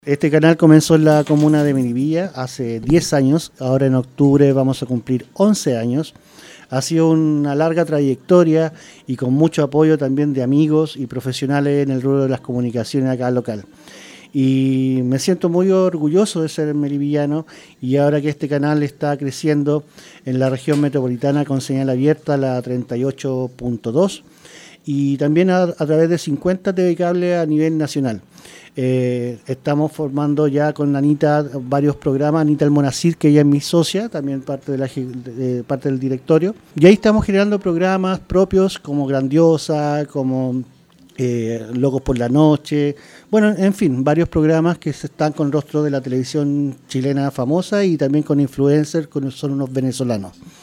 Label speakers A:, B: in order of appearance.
A: Este canal comenzó en la comuna de Melipilla hace 10 años, ahora en octubre vamos a cumplir 11 años. Ha sido una larga trayectoria y con mucho apoyo también de amigos y profesionales en el rubro de las comunicaciones acá local. Y me siento muy orgulloso de ser melipillano, y ahora que este canal está creciendo en la región metropolitana con señal abierta, la 38.2, y también a través de 50 TV Cable a nivel nacional. Estamos formando ya con Anita varios programas, Anita Almonacid, que ella es mi socia, también parte parte del directorio, y ahí estamos generando programas propios como Grandiosa, como Locos por la Noche, bueno, en fin, varios programas que están con rostro de la televisión chilena famosa y también con influencers, son unos venezolanos.